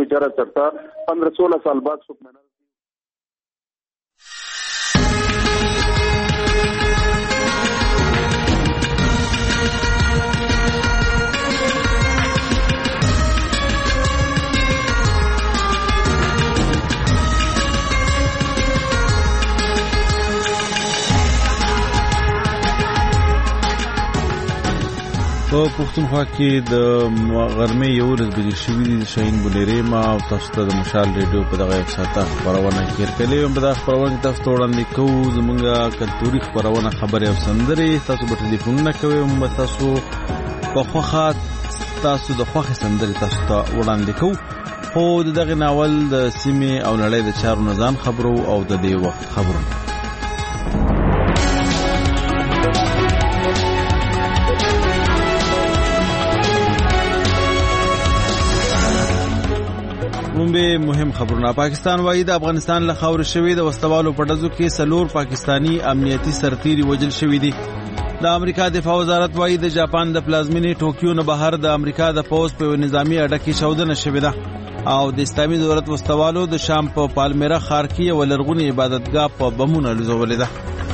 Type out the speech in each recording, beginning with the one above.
बेचारा चढ़ता 15-16 साल बाद सुख मेहनत। په پښتونخوا کې د غرمې 11 بجې شوې دي. شاهین بوليري ما او تاسو ته د مشال ریډیو په دغه 1 ساعته خبرونه کړې په دغه خبرونه کې تاسو ته وړاندې کوو زمونږه کلتوري خبرونه خبرې او سندرې. تاسو به ټلیفونونه کوئ او تاسو په خوخه تاسو د خوخه سندرې تاسو ته وړاندې کوو. خو دغه ناول د سیمې او نړۍ د چارو نظام خبرو او د دې وخت خبرو. مهم خبرونه. پاکستان وايي د افغانستان له خاورې شوی د وسلوالو په ډزو کې 4 پاکستانی امنیتي سرتیري وژل شوی دي. د امریکا دفاع وزارت وايي د جاپان د پلازمینې ټوکیو نه بهر د امریکا د پوز په نظامی اډه کې چاودنه شوې ده او د اسلامي دولت وسلوالو د شام په پالمیرا ښار کې یو لرغونی عبادتګاه په بمونو لزولې ده.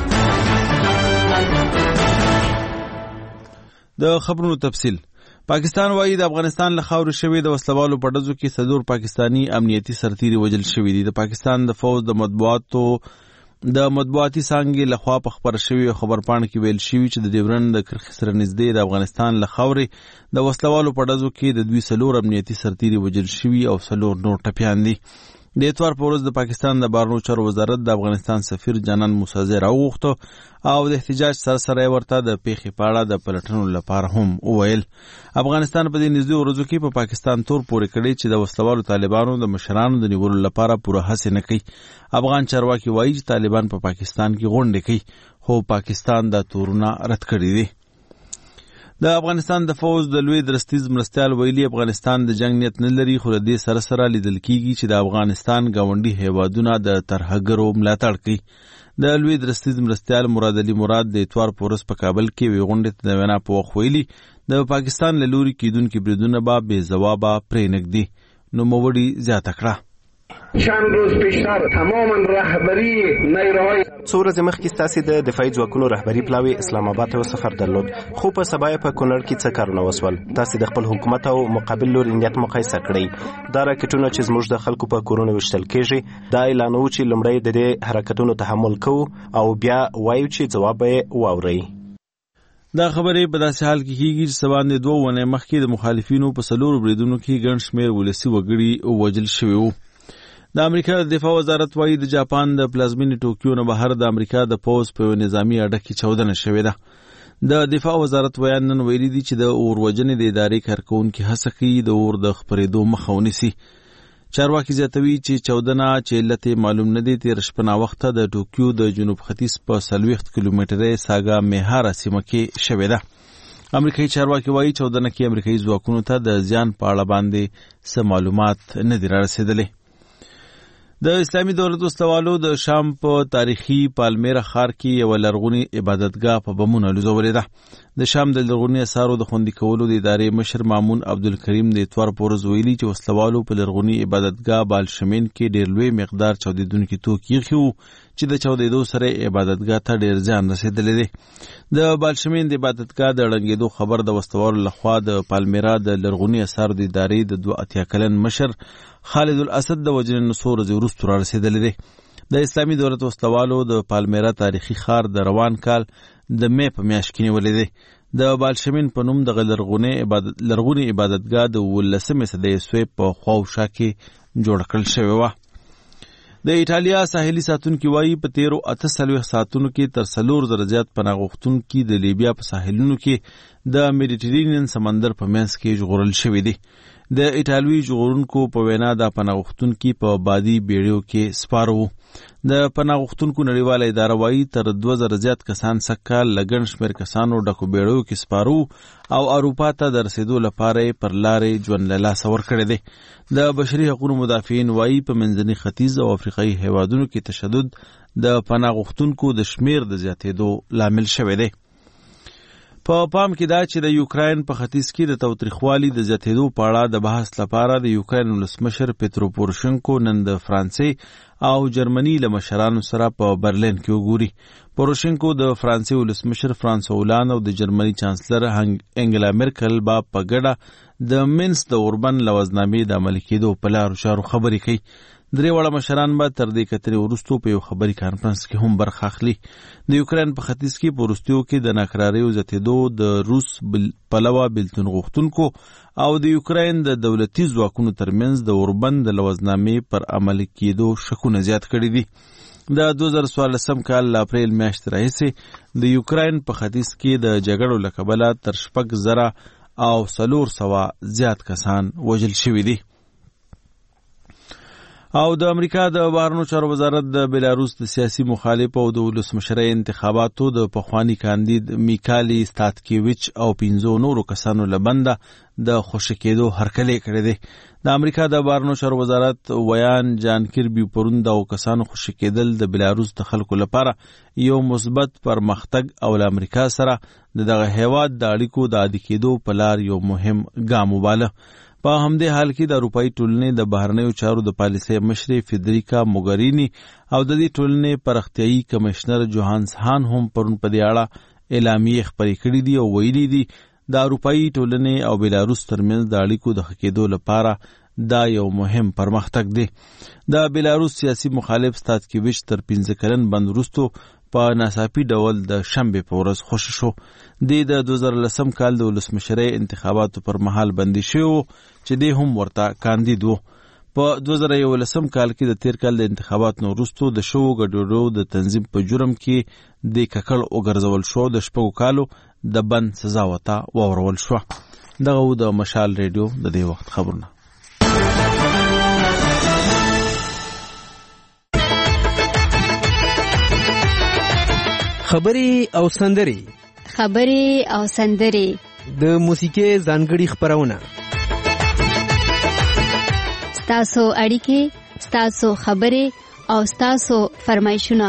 د خبرونو تفصیل. پاکستان وايي د افغانستان له خاورې شوی د وسلوالو په ډزو کې 4 پاکستانی امنیتي سرتیري وژل شوی دي. د پاکستان د فوج د مطبوعاتي څانګې لخوا په خبر شوی خبرپاڼه کې ویل شوی چې د ډیورند د کرښې سره نږدې د افغانستان له خاورې د وسلوالو په ډزو کې د 4 امنیتي سرتیري وژل شوی او 4 نور ټپیان دي. د اتوار په ورځ د پاکستان د بهرنیو چارو وزارت د افغانستان سفیر جانان موسی زی راوغوښته او د احتجاج سره ورته د پیښې په اړه د پلټنو لپاره هم وویل. افغانستان په دې نږدې ورځو کې په پاکستان تور پورې کړی چې د وسلوالو طالبانو د مشرانو د نیولو لپاره پوره هڅه نه کوي. افغان چارواکي وایي چې طالبان په پاکستان کې غونډې کوي خو پاکستان دا تورونه رد کړي دي. د افغانستان د فوج د لوی درستیز مرستیال ویلي افغانستان د جنگ نیت نه لري خو د دې سره لیدل کیږي چې د افغانستان گاونډي هیوادونه د ترهګرو ملاتړ کوي. د لوی درستیز مرستیال مراد علي مراد د اتوار په ورځ په کابل کې وی غونډې ته د وینا په وخت ویلي د پاکستان له لوري کیدونکو بریدونه به بې ځوابه پرې نږدي. نو موړي زیاته کړه. چند روز پیشتر تماما رهبری نیروهای څو ورځې مخکې ستاسې د دفاعي ځواکونو رهبري پلاوي اسلام آباد ته سفر درلود خو په سبا یې په کونړ کې څه کارونه وسول. تاسې د خپل حکومت او مقابل لوري نیت مقایسه کړئ. دا راکټونه چې زموږ د خلکو په کورونو ویشتل کېږي دا اعلانوو چې لومړی د دې حرکتونو تحمل کوو او بیا وایو چې ځواب یې واورئ. دا خبرې په داسې حال کې کېږي چې سبا د 2 ونې مخکې د مخالفینو په 4 بریدونو کې ګڼ شمېر ولسي وګړي وژل شوي وو. د امریکا د دفاع وزارت وايي د جاپان د پلازمینې ټوکیو نه بهر د امریکا د پوز په نظامی اډه کې چاودنه شوې ده. د دفاع وزارت بیان نن ویلي دي چې د اور وژنې د ادارې کارکونکو هڅه کوي د اور د خپرېدو مخه ونیسي. چارواکي زیاتوي چې چاودنه چې علت معلوم نه دی تیر شپه ناوخته د ټوکیو د جنوب ختیځ په 40 کیلومتره ساګا میهارا سیمه کې شوې ده. امریکایي چارواکي وايي چاودنه کې امریکایي ځواکونو ته د زیان په اړه باندې څه معلومات نه دي رارسېدلي. د اسلامي دولت وسلوالو د شام په تاریخي پالمیرا ښار کې یو لرغونی عبادتګاه په بمونو لزولې ده. د شام د لرغونی اثارو د خوندي کولو د ادارې مشر مامون عبدالکریم د اتوار په ورځ ویلي چې وسلوالو په لرغونی عبادتګاه بالشمین کې ډېر لوی مقدار چاودېدونکي توکي ایښي وو چې د چاودېدو سره عبادتګاه ته ډېر زیان رسېدلی دی. د بالشمین د عبادتګاه د ړنګېدو خبر د وسلوالو لخوا د پالمیرا د لرغونی اثارو د ادارې د 82 کلن مشر خالد الاسد د وجنې څو ورځې وروسته را رسېدلی دی. د اسلامي دولت وسلوالو د پالمیرا تاریخي ښار د روان کال د مې په میاشت کې نیولی دی. د بالشمین په نوم دغه لرغونی عبادتګاه د 19 صدۍ عیسوي په خواوشا کې جوړه کړل شوې وه. د ایټالیا ساحلي ساتونکي وایي په تیرو 48 ساعتونو کې تر 4,000 زیات پناه غوښتونکي د لیبیا په ساحلونو کې د میډیټرینین سمندر په منځ کې ژغورل شوي دي. د ایټالوي ژغورونکو په وینا د پناه غوښتونکي په بادي بیړیو کې سپاره وو. د پناه غوښتونکو نړیواله اداره وایي تر 2000 زیات کسان سږکال له ګڼ شمېر کسانو ډکو بیړیو کې سپاره وو او اروپا ته د رسېدو لپاره یې پر لارې ژوند له لاسه ورکړی دی. د بشري حقوقو مدافعین وایي په منځني ختیځ او افریقایي هیوادونو کې تشدد د پناه غوښتونکو د شمېر د زیاتېدو لامل شوی دی. په پام کې دا چې د یوکراین په ختیځ کې د تاوتریخوالي د زیاتېدو په اړه د بحث لپاره د یوکراین ولسمشر پیترو پوروشنکو نن د فرانسې او جرمني له مشرانو سره په برلین کې وګوري. پوروشنکو د فرانسې ولسمشر فرانسوا هولانډ او د جرمني چانسلر انګلا میرکل با په ګډه د مینس د اوربن لوزنامې د عملي کېدو په لارو چارو خبرې کوي. درې واړه مشران به تر دې کترې وروستو په یو خبري کانفرنس کې هم برخه اخلي. د یوکراین په ختیځ کې په وروستیو کې د ناکراریو زیاتېدو د روس پلوه بېلتون غوښتونکو او د یوکراین د دولتي ځواکونو ترمنځ د اوربن د لوزنامې پر عملي کېدو شکونه زیات کړي دي. د 2014 کال له اپریل میاشتې راهیسې د یوکراین په ختیځ کې د جګړو له کبله تر 6,000 او 400 زیات کسان وژل شوي دي. او د امریکا د بهرنیو چارو وزارت د بیلاروس د سیاسي مخالف او د ولسمشرۍ انتخاباتو د پخوانی کاندید میکالی ستاتکیویچ او 15 نورو کسانو لبنده د خوشی کېدو هرکلی کړی دی. د امریکا د بهرنیو چارو وزارت ویان جان کیربي پرون د کسانو خوشی کېدل د بیلاروس د خلکو لپاره یو مثبت پرمختګ او له امریکا سره دغه هیواد د اړیکو د عادي کېدو په لار یو مهم ګام وباله. په همدې حال کې د اروپایي ټولنې د بهرنیو چارو د پالیسۍ مشرې فیدریکا موګرینی او د دې ټولنې پراختیایي کمشنر جوهانس هان هم پرون په دې اړه اعلامیې خپرې کړې دي او ویلي دي د اروپایي ټولنې او بیلاروس ترمنځ د اړیکو د ښه کېدو لپاره دا یو مهم پرمختګ دی. د بیلاروس سیاسي مخالف ستاتکیویچ تر 15 کلن بند وروستو په ناڅاپي ډول د شنبې په ورځ خوشی شو. د 2010 کال د ولسمشرۍ انتخاباتو پر مهال بندي شوی و چې دی هم ورته کاندید و. په 2011 کال کې د تیر کال د انتخاباتو وروسته د شوو ګډوډو د تنظیم په جرم کې د ککړ وګرځول شو. د 6 کالو د بند سزا ورته واورول شو. دغه د مشال ریډیو د دې وخت خبرونه. خبرې او سندرې د موسیقي ځانګړي خبرونه، ستاسو اړیکې، ستاسو خبرې او ستاسو فرمایشونه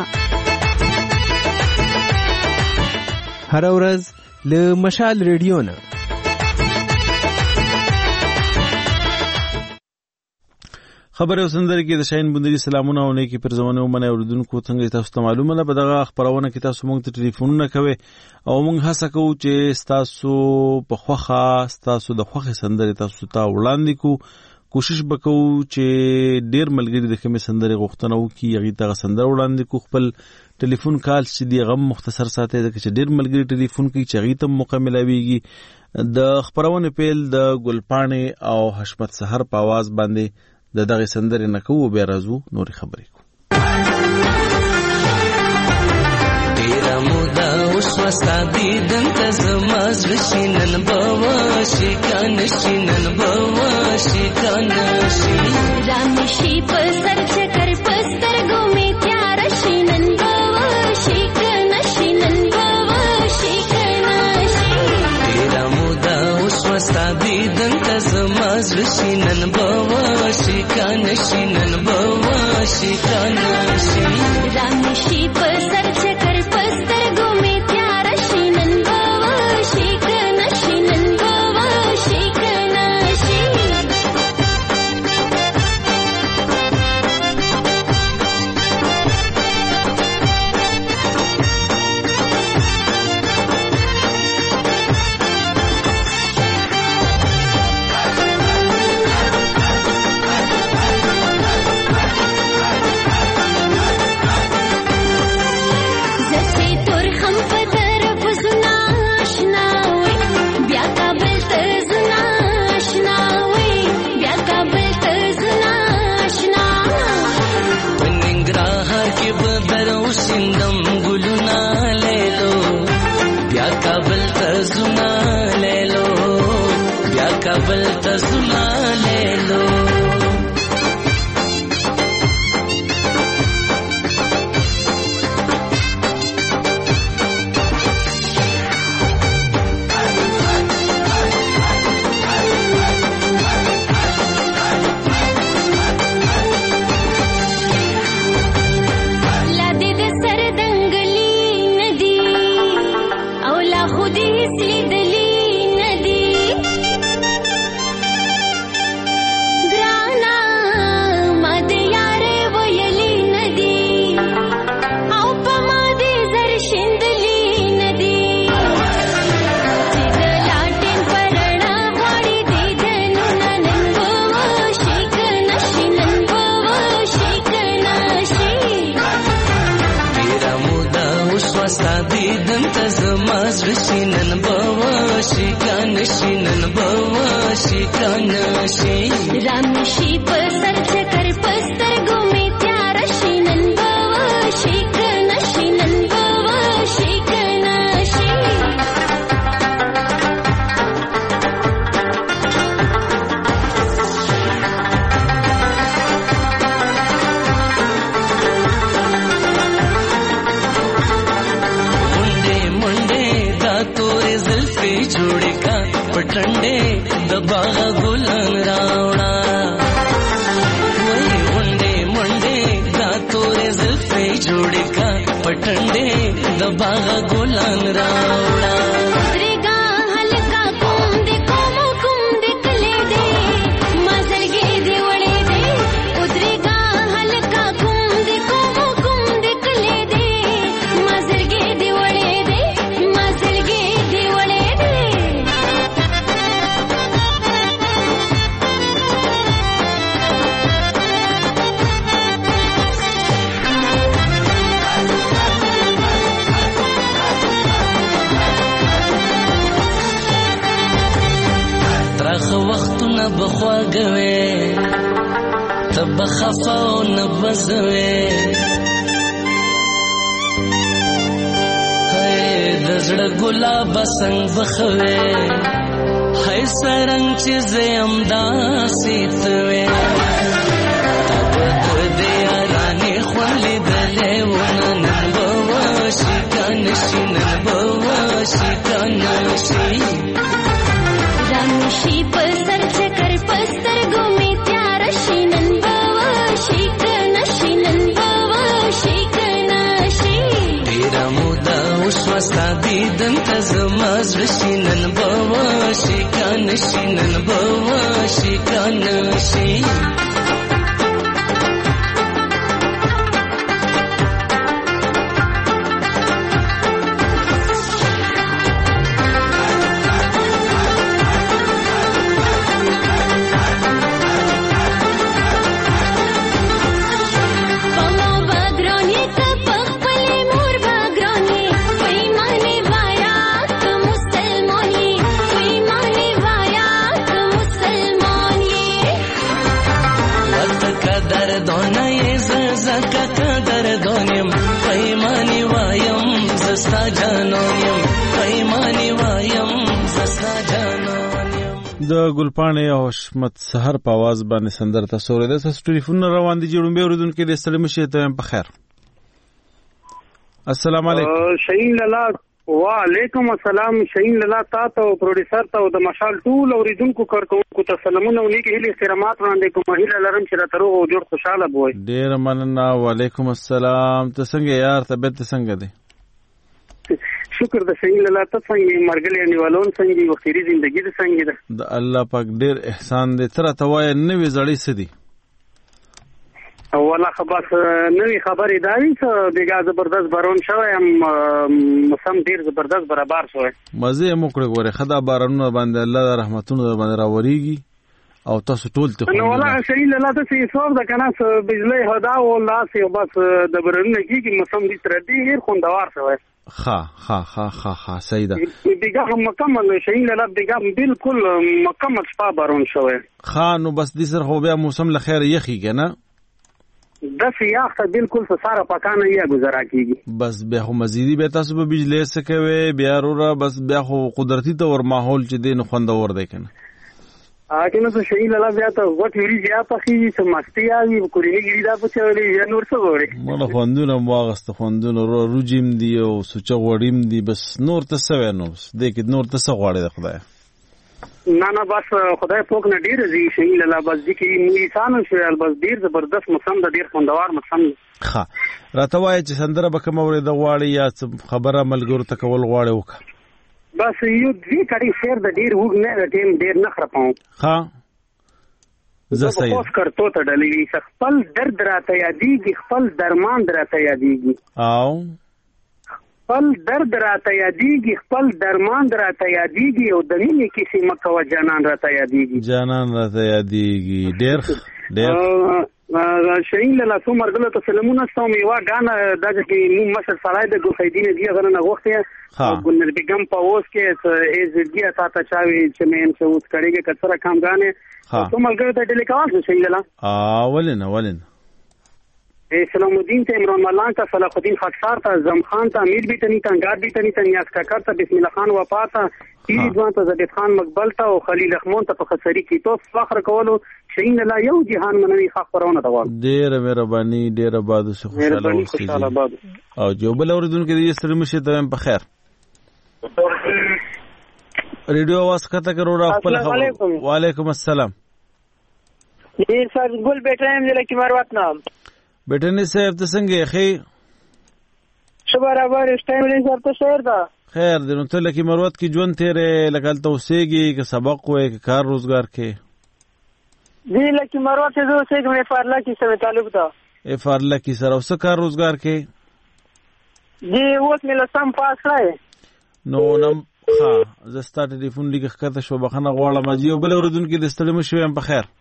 هر ورځ له مشال ریډیو نه. خبر او سندره کې د شاهین بندري سلامونه او نیکی پرزونه ومنه اوردونکو څنګه تاسو ته معلومه ده. په دغه خبرونه کې تاسو موږ ته ټلیفونونه کوي او موږ هڅه کوو چې تاسو په خوخه تاسو د خوخه سندره تاسو ته وړاندې کو. کوشش وکړو چې ډیر ملګری د کومې سندره غوښتنه وکړي هغه ته سندره وړاندې کو. خپل ټلیفون کال چې دی غو مختصر ساتي د چې ډیر ملګری ټلیفون کوي چې هغه ته موقع ملاويږي. د خبرونه پیل د ګلپانې او حشمت سحر په आवाज باندې د دغه سندرې نه کوو بیا راځو نورې خبرې کو. ډیره موده اوس وستا دیدن ته زما زړه شي نن به وشي کنه شي نن به وشي کنه شي رانه شي په سر چکر په سترګو مې تیار شي نن به وشي کنه شي نن به وشي کنه شي ډیره موده اوس وستا دیدن ته زما زړه شي نن به وشي کنه شي نن به وشي کنه شي رانه شي په سر چکر په سترګو مې تیار شي نن به وشي کنه شي نن به وشي کنه شي. دیدن ته زما زړه شي نن به وشي کنه شي نن به وشي کنه شي رامشي په سر چکر پسترګو می تیار شي نن به وشي کنه شي نن به وشي کنه شي جوړې کا پټنډې د باغ ګلان راوړا وای منډې منډې دا تورې زلفې جوړې کا پټنډې د باغ ګلان راوړا درګه هلکا کوم دې کله دې مازرګې دې وړې دې درګه هلکا کوم دې کله دې مازرګې دې وړې دې مازرګې دې وړې ترخ وختونه بخواږوي تب خفا او نبزوي هي د زړه ګلاب څنګه بخوي هي سرنګ چې زم داسې توي تب دې یارانه خولې دلې ونن بوشي کنه شي نن بوشي کنه شي رامشي په سر چکر پسترګو می تیار شي نن به وشي کنه شي نن به وشي کنه شي ډېره موده وشوه ستا دیدن ته زما زړه شي نن به وشي کنه شي نن به وشي کنه شي دردونیم پیمانی وایم زستا جانونیم پیمانی وایم زستا جانونیم د ګلپاڼې او حشمت سحر په आवाज باندې سندره تاسو اورئ. تاسو ټلیفون روان دي جوړم به اوریدونکو د سلام شي ته په خیر. السلام علیکم. شهین لالا وعلیکم السلام. شهین لالا تاسو او پروډوسر ته د مشال ټول اوریدونکو کارکونکو ته سلامونه او نیک هیله احترامات وړاندې کوم. هیله لرم چې را تروغ او جوړ خوشاله بوي. ډیر مننه. وعلیکم السلام. ته څنګه یار؟ طبيعت څنګه دی؟ شکر د شهین لالا ته څنګه مرګلې نیولون څنګه وختي ژوندۍ د څنګه ده د الله پاک ډیر احسان دی. تر ته وای نوې زړې سدي اوله خبر نوې خبرې داري چې دغه زبردست بارون شوی هم موسم ډیر زبردست برابر شوی. مزه مو کړی ګوره خدا بارانونه باندې الله رحمتونه باندې راوريږي او تاسو ټول ته نو ولا شهین لالا ته چې څور د کنه بجلی هدا او الله سي بس د برنه کیږي موسم دې تر ډیر خوندور شوی. ها سیدا دیگه هم مکمل شهین لالا دیگه بالکل مکمل شپه بارون شوی. نو بس دې سره خو بیا موسم لخير یخی کنه د سیاح ته بالکل ساره پکانه یې گزارا کیږي. بس بیا خو مزيدي به تاسو به بجلی سکوي بیا وروره بس بیا خو قدرتي تور ماحول چې دین خوندور دی کنه. اګه نو شهین لالا بیا ته وټ ویری بیا پخې چې مستی اوی کورینی ګری دا په چولې یا نور څه وره مله خوندونه واغست خوندونه روجیم دی او سوچ غوړیم دی بس نور ته سوي نو دې کې نور ته څه غواړي د خدای نه بس خدای پوک نه ډیر زی شهین لالا بس دې کې انسانو شوال بس ډیر زبردست موسم د ډیر خوندور موسم. ښه راته وای چې سندره به کوم اورې د غواړي یا خبره ملګرو ته کول غواړي وکړه بس یو دې کړي شعر د ډیر وګ نه ټیم ډیر نه خرپاو. ها زه صحیح اوس کرتو ته ډلې خپل درد راته یادېږي خپل درمان راته یادېږي او خپل درد راته یادېږي خپل درمان راته یادېږي او د مینې کیسې مکوه جانان راته یادېږي ډېر شاهین له لاسو مرګلو ته سلامونه ستوم یو غانا د چې نو مشر سړی د ګوفیدین دی غره نه وخته ګل بیگم په اوس کې از دی تا چاوي چې مې څه اوس کړيږي کثره کام غانه ته مرګلو ته ټلیکاوال شاهین له ولن سلام الدین ته عمران ملان ته صلاح الدین خاکسار ته زم خان ته امیر بیتنی ته انگار بیتنی ته نیاز کاکر ته بسم الله خان وفا ته پیری ځوان ته زبید خان مقبل ته او خلیل رحمان ته په خسری کې تو فخر کولو شین لا یو جهان منوي خبرونه دا وایي ډېر مهرباني ډېر آباد اوسه خوشاله آباد او جو بل اوریدونکو دې ستړي مشه ته په خیر ریډیو आवाज کته کرو را خپل خبر وعلیکم السلام یہ سر گل بیٹا ہے مجھے لکی مروت نام بیٹا نے صاحب ته څنګه خی شبا برابر اس ټایم لري سر ته شهر دا خیر دې نو ته لکی مروت کی ژوند تیرې لکل ته اوسېږي که سبق وې که کار روزګار کې دی لکی مروت سے جو سے میں فارلا کی سره تعلق دا ای فارلا کی سره اوس کار روزګار کې جی اوس مې لسم پاس کړای نو نم زستا ټلیفون لیکه کته شو بخنه غواړم اجي او بل اوردونکو د ستړي مشو هم په خیر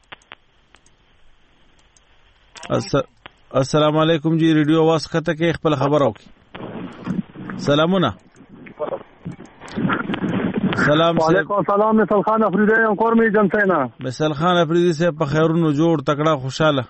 السلام علیکم جی ریډیو आवाज کته کې خپل خبر او کی سلامونه سلام علیکم السلام مثال خان افریدی ام کورمی جنسینا مثال خان افریدی سے په خیرونو جوړ تکړه خوشاله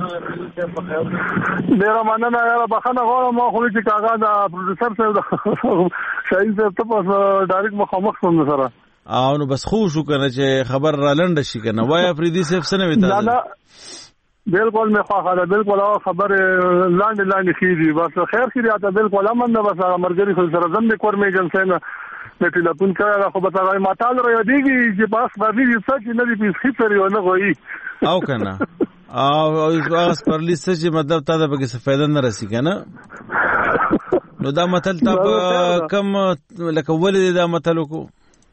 ډیر مننه یاره بخنه غواړم ما خو چې کاغذ دا پروډوسر صاحب شاهین صاحب ته په ډایرکټ مخامخ سم سره او نو بس خو شو کنه چې خبر را لنډ شي کنه وای افریدی صاحب سره وتا نه بالکل میں خواہاں بالکل او خبر لاند خیری بس خیر خیری آتا بالکل امن بس مرګری خو سره زم کور می جنسینا د ټلیفون کړه خو به تاسو ماتال را دیږي چې پاس باندې څه نه دی پیس خپل یو نه غوي او کنه او اوس پر لیست چې مطلب تا د بګه څه فائدہ نه رسی کنه نو دا متل تا کم لکه ولې دا متل کو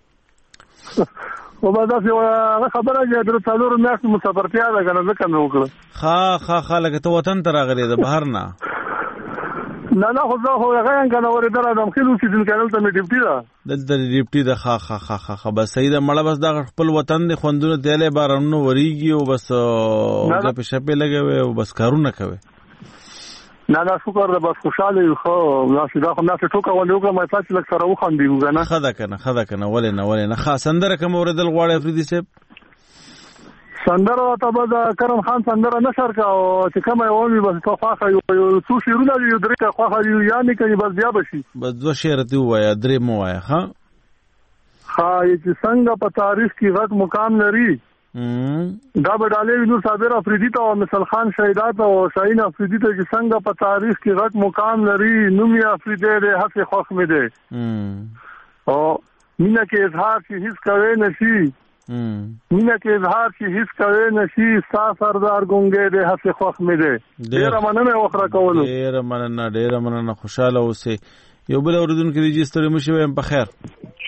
او بعد څه خبره چې در څلور میاشت مسافرتیا ده کنه ځکه نو وکړه خا لکه ته وطن ته راغلی ده بهر نه نه خو زه خو هغه کنه ورته راځم خلو چې دل کېدل ته می ډیپټي ده دلته ډیپټي ده خا بس صحیح ده مړه بس دا خپل وطن دی خوندونه تیلې بارانو وریږي او بس د پښپې لګوي او بس کارونه کوي نه شکر ده بس خوشاله خو دا خو ناس ټوکا ولې مې تاسو لک سره وخاندي وګنه خدا کنه ولې نه خاصندره کوم اوردل غواړي افریدي صاحب سندره ته به کرم خان سندره نشر کا او چې کومه وایي بس په خاصه یو څو شیرونه یو درې کا خاصه یعنی کوي بس بیا بشي بس دو شعر ته وایا درې مو وایا ها چې څنګه په تاریخ کې غټ مقام لري دا به ډالې نور صابر افریدی ته او مثال خان شهیدات او شاهین افریدی ته چې څنګه په تاریخ کې غټ مقام لري نومي افریدی د هڅه خوښ مې ده او مینا کې اظهار چې هیڅ کوي نشي مینا کې اظهار چې هیڅ کوي نشي ستا سردار ګونګې د هڅه خوښ مې ده ډیر مننه وخره کولو ډیر مننه خوشاله اوسه یو بل اوردونکو دې ستړي مشو هم په خیر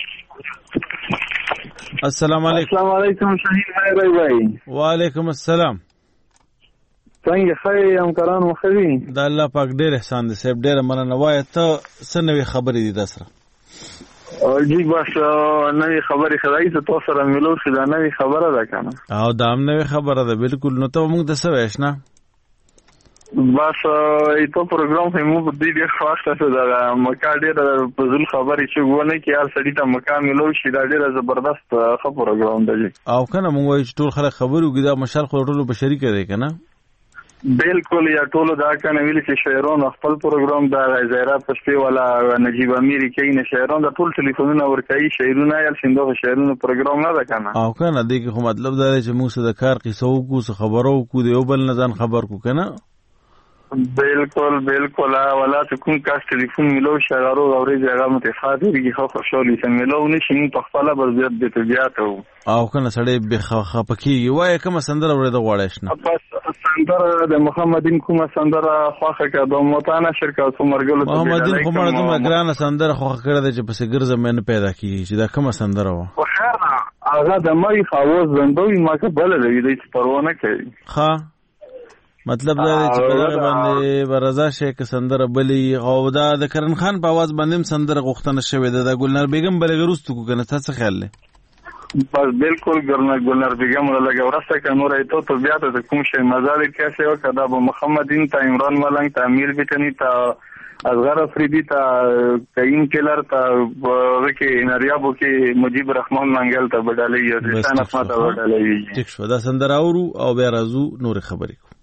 السلام علیکم شاهین بھائی وعلیکم السلام څنګه خیر ام کران مخوي دا الله پاک ډېر احسان دې صاحب ډېر مننه وای ته سنوي خبرې دي دسره او جی بس نوې خبرې خدای ته تاسو سره ملو شي دا نوې خبره ده کنه او دا هم نوې خبره ده بالکل نو ته موږ د څه وښنا بس ایتو پروګرام هم مو د دې خاصه څه دا مکا ډېر په ځل خبرې چې ونه کې هر سړی ته مکمل شي دا ډېر زبردست خبر پروګرام دی او کنه موږ وایو ټول خلک خبرو کې دا مشال خو ټول په شریک دی کنه بالکل یا ټول دا کنه ویل چې شاعرون خپل پروګرام دا زیرا پښتي ولا نجیب امیر کې نه شاعرون دا ټول ټلیفونونه ورکړي شاعرونه یا څنګه شاعرونو پروګرام نه ده کنه او کنه دې کې خو مطلب دا دی چې موږ د کار قصو کو خبرو کو دی بل نه ځان خبر کو کنه بالکل ولا ته کوم کس ټلیفون ملو شغارو اوري ځای متفاعل دي خو خوشالي څنګه ملو نشي په خپل بزیات د طبيعت او کنه سړی به خپکی وای کوم سندره ورته غواړښ نه بس سندره د محمدین کومه سندره خوخه کړه د موتانه شرکت عمرګلو محمدین کومه د ګرانه سندره خوخه کړه چې پس ګرځم نه پیدا کیږي چې دا کومه سندره و خو خیر هغه د مې خواوز زندوی ما قبل لري د پرونه کوي ها مطلب دا چې په دغه باندې برزا شیخ سندره بلی او دا د کرن خان په आवाज باندې سندره غوښتنه شوې ده د ګلنار بیگم بلګروستو کو کنه تاسو خیال لې بس بالکل گلنار بیگم را لگه ورسته که نوره تو بیاته تا کمشه مزاده کسی و که دا با محمد این تا عمران ملنگ تا امیر بیتنی تا ازغر افریدی تا این کلر تا وکی نریابو که مجیب رحمان منگل تا بدالی یا زیشان احمد تا بدالی. ٹھیک شو دا سندر آورو او بیا رازو نور خبری کو.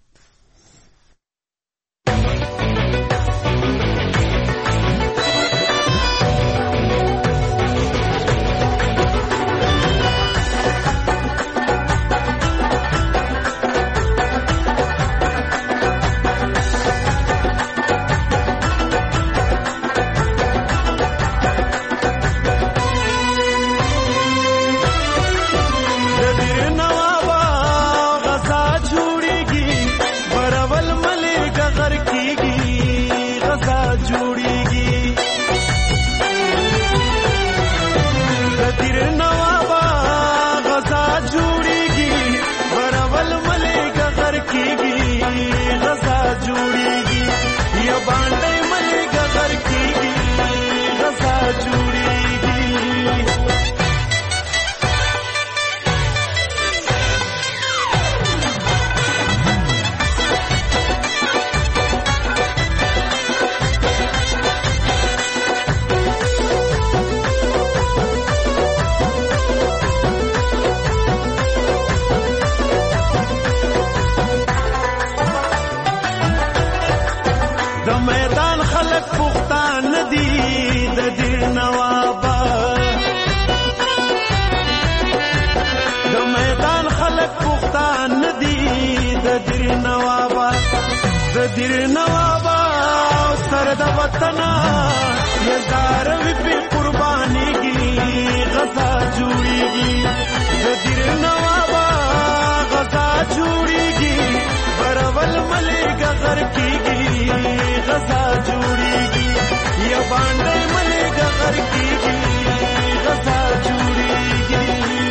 دیر نوابا سرد وطنا یزار وی قربانی کی غزا جوڑی گی دیر نوابا غزا جوڑی گی برول ملک غر کی گی غزا جوڑی گی یا باندے ملک غر کی گی غزا جوڑی گی.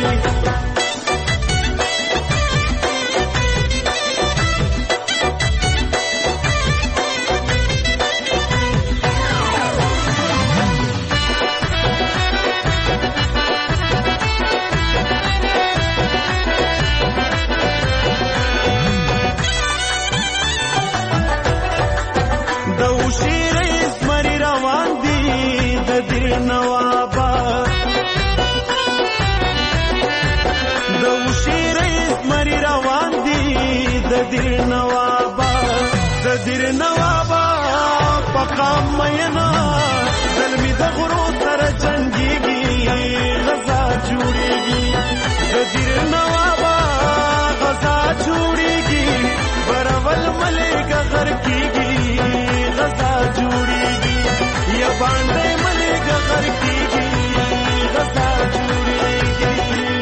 دیر نوابا پقام مینا ظلمی د غرو تر جنگیگی غزا جوڑیگی دیر نوابا غزا جوڑیگی برول ملک غر کیگی غزا جوڑیگی یا باندے ملک غر کیگی غزا جوڑیگی.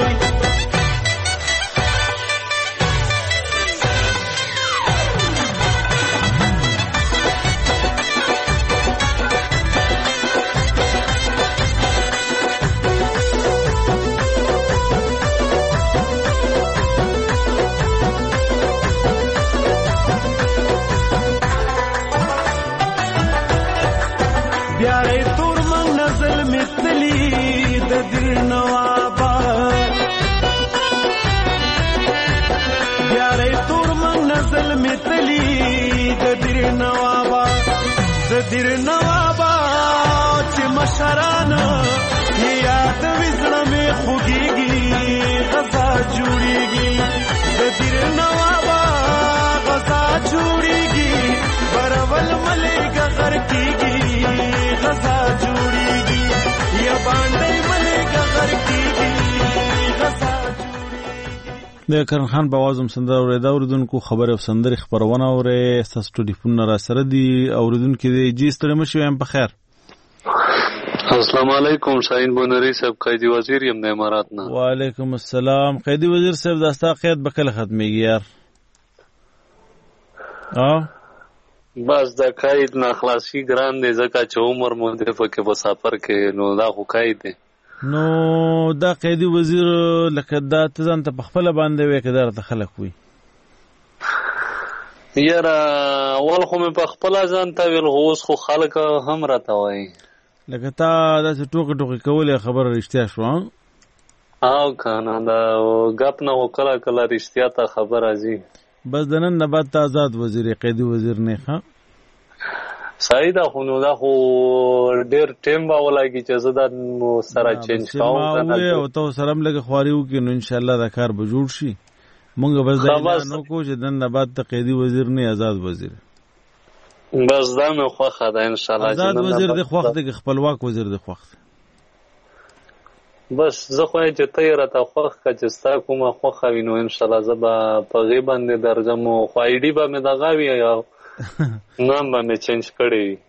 دیر نوابا چې مشرانه یاد وزړه مې خوږیږي غزا جوړیږي دیر نوابا غزا جوړیږي برول ملک غر کیږي غزا جوړیږي یا باندې ملک غر کیږي غزا د کرن خان بوازم سندر اوریدا اوریدونکو خبر او سندر خبرونه اوره تاسو ټلیفون را سره دی اوریدونکو دی جی ستړي مشو ام په خیر. السلام علیکم شاهین بونری صاحب قائدی وزیر یم د امارات نه. وعلیکم السلام قائدی وزیر صاحب داستا قید بکله ختميږي یار. بس دا قائد نه خلاصي ګران دی ځکه چې عمر مو د پکې په سفر کې نو دا خو قائد دی. نو دا قیدی وزیر لکه دا تزان ته خپل باندې وې کدار ته خلک وي یاره اول خو مې په خپل ځان ته ویل اوس خو خلک هم راته وایي لکه تا دا ټوک ټوک کولې خبر رښتیا شو او کنه دا غپ نه وکړه کله رښتیا ته خبر راځي. بس د نن نه بعد آزاد وزیر قیدی وزیر نه ښه صحیح ده خو نو دا خو ډېر ټیم به ولګي چې زه دا سره چینج کوم او ته سره هم لږه خواري وکړي نو انشاءالله دا کار به جوړ شي. مونږ بس دا اعلان وکړو چې نن نه بعد ته قیدي وزیر نه آزاد وزیر. بس دا مې خوښه ده انشاءالله. آزاد وزیر د خوښ دی خپلواک وزیر د خوښ دی. بس زه خو چې ته یې راته خوښ که چې ستا کومه خوښه وي نو انشاءالله زه به په هغې باندې درځم خو آی ډي به مې دغه وي او نام به مې چینج کړی وي.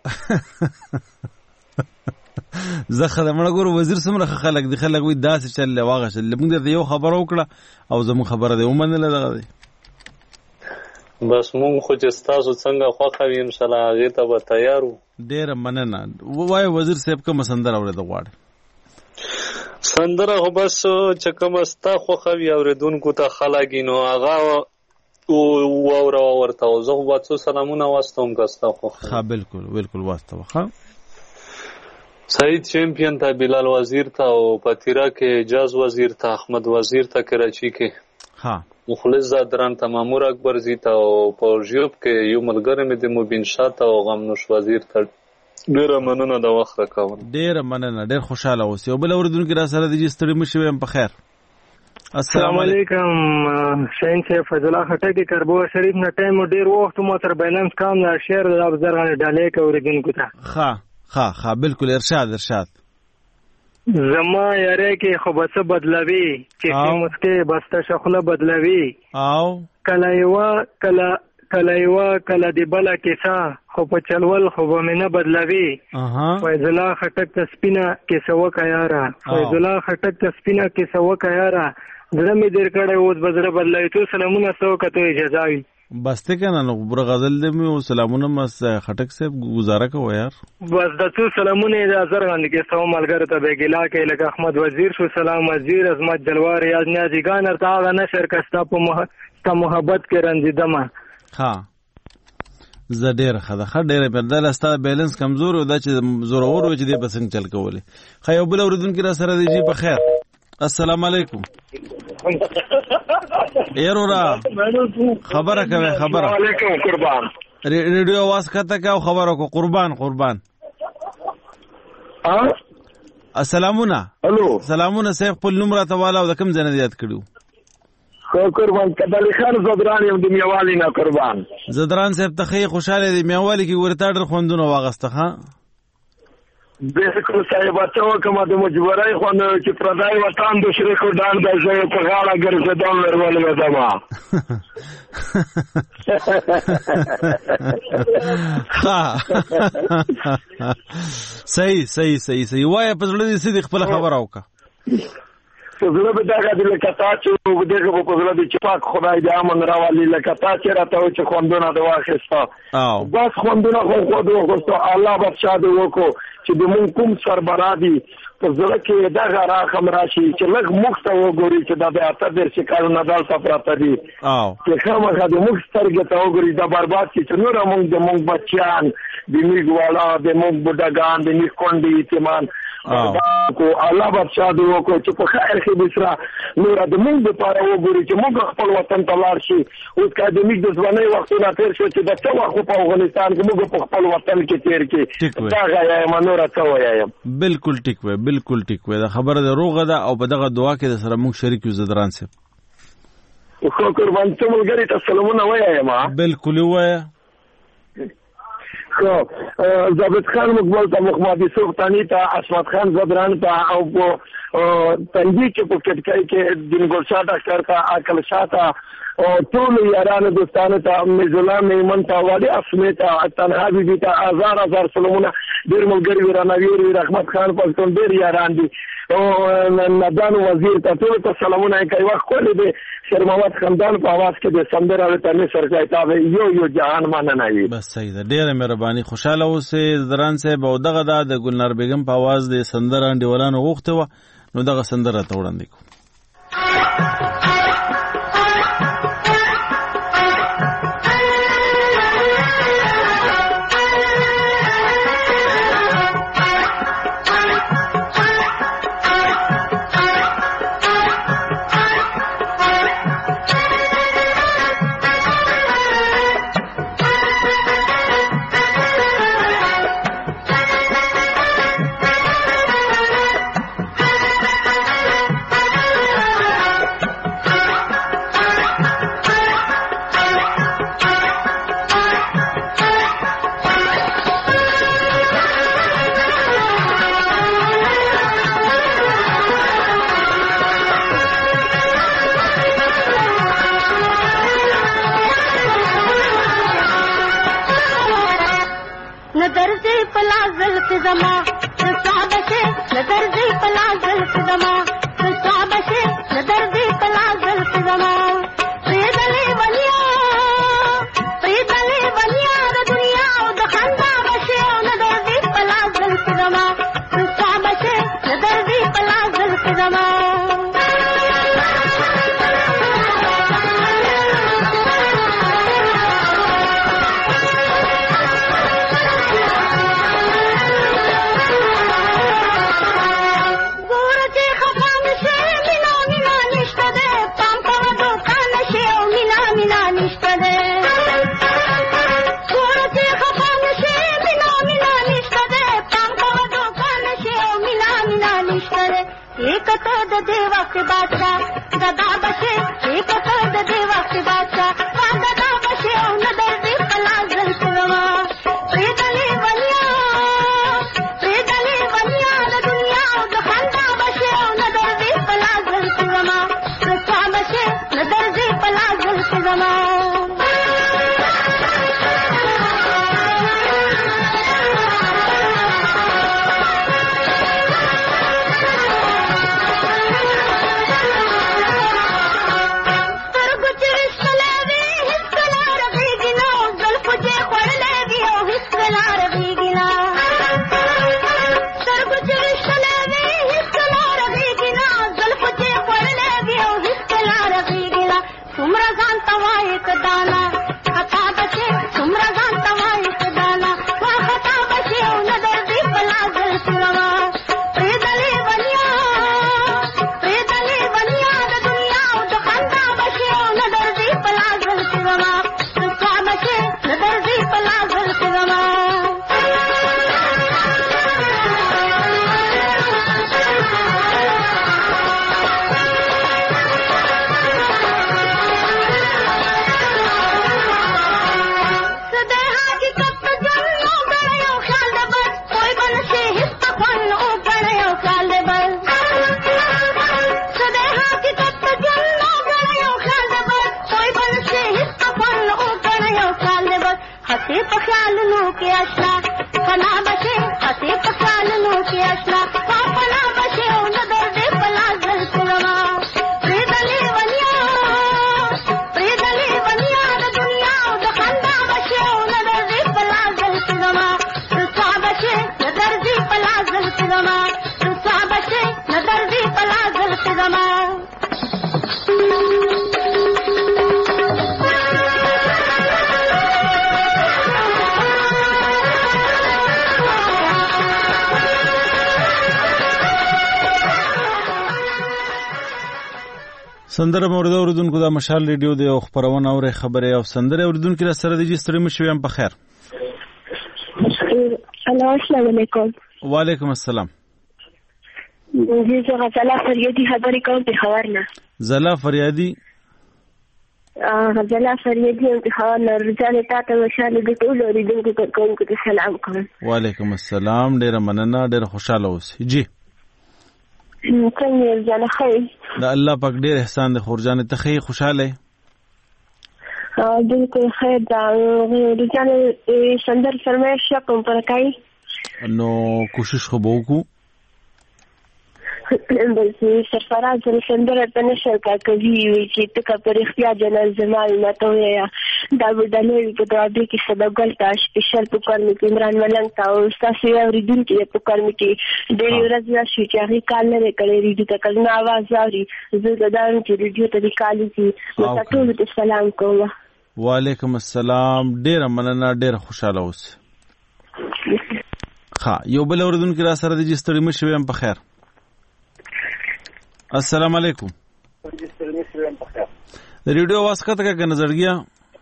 زه خدمړه ګورو وزیر څومره ښه خلک دي. خلک وایي داسې چل واغشل موږ درته یو خبره وکړه او زموږ خبره دې ومنله دغه دی. بس مونږ خو چې ستاسو څنګه خوښه وي انشاءالله هغې ته به تیار وو. ډېره مننه. ووایه وزیر صاحب کومه سندره اورېده غواړې؟ سندره خو بس چې کومه ستا خوښه وي اورېدونکو ته ښه لګي نو هغه واوره ورته او زه خو به څو سلامونه واستوم که ستا خوښه. ښه بالکل بالکل واستوه. ښه سعید چیمپئن ته، بلال وزیر ته او په تیره کې اجاز وزیر ته، احمد وزیر ته کراچي کې، مخلص زادران ته، مامور اکبرزي ته او په ژوب کې یو ملګری مې د مبین شاه ته او غمنوش وزیر ته ډېره مننه د وخت راکول. ډېره مننه. ډېر خوشحاله اوسئ. او بل اورېدونکي را سره دي چې ستړي مه شئ. په خیر. السلام علیکم. شاهین صاحب فیض الله خټک کربو شریف نه ټایم ډېر وخت مو تر بیلانس کام نه شیر د ابزر غنه ډالې کوریدونکو ته. ها بالکل ارشاد زما یاره کې خو بس بدلوي چې مسکه بسته شخله بدلوي او کله دی بلا کیسه خو په چلول خو به مې نه بدلوي. فیض الله خټک ته سپینه کیسه وکه یاره، فیض الله خټک ته سپینه کیسه وکه یاره، زړه مې دیر کړی اوس به زړه بدلوي. تو سلامونه سو که تو اجازه وي بس ته کنه نو بر غزل دې مې او سلامونه مس خټک صاحب گزاره کوو یار. بس د څو سلامونه د زر باندې کې سو ملګری ته بیګلا کې لکه احمد وزیر شو، سلام وزیر، عظمت جلوار، ریاض نیازی ګان ارتا نشر کستا په محبت کې رنجیدمه. زه ډېر ښه ډېره بدل ستا بیلنس کمزور او دا چې زور اور چې دې بسنګ چل کولې. خو یو بل اورېدونکي را سره دی جی په خیر. السلام علیکم. ایرورا خبره کوي خبره. علیکم قربان. ریډیو आवाज کته کا او خبره کو قربان. السلامونه. الو سلامونه صاحب خپل نمبر ته والا او د کوم ځای نه یاد کړو؟ خو قربان کدالی خان زدران یم د میوالي نه قربان. زدران صاحب ته خې خوشاله دی میوالي کې ورته ډېر خوندونه واغسته. ها بالکل صاحب ته کومه د مجبورای خو نه چې پردای وطن د شریکو ډان د ځای په غاړه ګرځیدل ورول وځما. صحیح وای په زړه دې سړي خپل خبر اوکا. زړه به دغه د لکتا چې دغه په زړه د چپاک خدای دې امن راولي لکتا چې راته چې خوندونه د واخیسته بس خوندونه خو دوه الله بادشاہ دې وکړو چې د مونږ کوم سربرا دي په زړه کې دغه راخم راشي چې لږ مخته وګوري چې دا به اته د شکارونه دالته پراته دي چې خامخا د مخ سترګې ته وګوري دا برباد چې نور مونږ د مونږ بچیان د میګ والا د مونږ بډاګان د میګ کونډې ایتمان کو الله بادشاہ دې وکړو چې په خیر کې بسرا نور د مونږ لپاره وګوري چې مونږ خپل وطن ته لاړ شي. اوس کا د میګ د ځوانۍ وختونه تیر شو چې د څو وخت په افغانستان کې موږ په خپل وطن کې تیر کې دا غیا منور ته وایم. بالکل ټیک وای دا خبره ده روغه ده او په دغه دعا کې د سره موږ شریک یو زدران صاحب. خو قربان ته ملګری ته سلامونه وایم. بالکل وایا. ضابط خان مقبل ته محمد یوسف تانی ته اسمت خان زدران ته او تنګي کې په کټکای کې دینګل شاه ډاکټر ته عقل شاه ته ټول یارانو دوستانو ته میزلا میمن ته وادي اسمه ته تنها بي ته هزار سلامونه ډیر ملګری ورانویر رحمت خان پښتون ډیر یاران دي او ندان وزیر ته ټول ته سلامونه کوي. وخت کولې دي شرموت خندان په आवाज کې د سندره ته نه سرځای تا یو جهان ماننه وي. بس صحیح ده. ډیره مهرباني. خوشاله اوسئ زدران صاحب. او دغه د ګلنار بیگم په आवाज د سندره انډیولانو غوښته و نو دغه سندره ته وړاندې کوم. زلف زما صعب شي لدردي پلا زلف زما صعب شي لدردي پلا زلف زما پریدلې ونیا د دنیا او د خندا بشي او لدردي پلا زلف زما صعب شي لدردي پلا زلف زما देवा के बादशाह दादा बशे एक पद देवा के बादशाह दादा बशे न दर्दी पला जल्फ रवा प्रेदले वनिया द दुनिया द खंदा बशे न दर्दी पला जल्फ रवा सच्चा बशे न दर्दी पला जल्फ रवा سندره مورد اوریدونکو د مشال ریډیو د خبرونه او خبره او سندره اوریدونکو را سره د جستری مشویم په خیر. السلام علیکم. وعلیکم السلام. زه غزاله فریادی خبرې کوم په خبرنه. زلا فریادی غزاله فریادی په خبرنه رجاله تاسو مشال د ټول اوریدونکو کوم کو سلام کوم. وعلیکم السلام. ډیر مننه. ډیر خوشاله اوسئ. جی څنګه ځان خیر د الله پاک ډیر احسان د خورجان ته خیر خوشاله بالکل خیر دا رجاله سندر فرمایش کوم پر کای نو کوشش خو به وکړو بس سرفراز سندره په نشر کا کوي چې تک پر اختیار جنرال زمال ماته یا دا بدلې په دابې کې سبقل تا سپیشل په کارم کې عمران ملنګ تا او تاسو یې اوریدونکو په کارم کې ډېر ورځ شي چې هغه کال نه کړی ریډیو ته کله आवाज اوري زه دا چې ریډیو ته د کالي کې تاسو ته سلام کوم. وعلیکم السلام. ډېر مننه. ډېر خوشاله اوسئ. ها یو بل اوریدونکو را سره د جستری مشویم په خیر. السلام علیکم. ریډیو आवाज کته کا نظر گیا.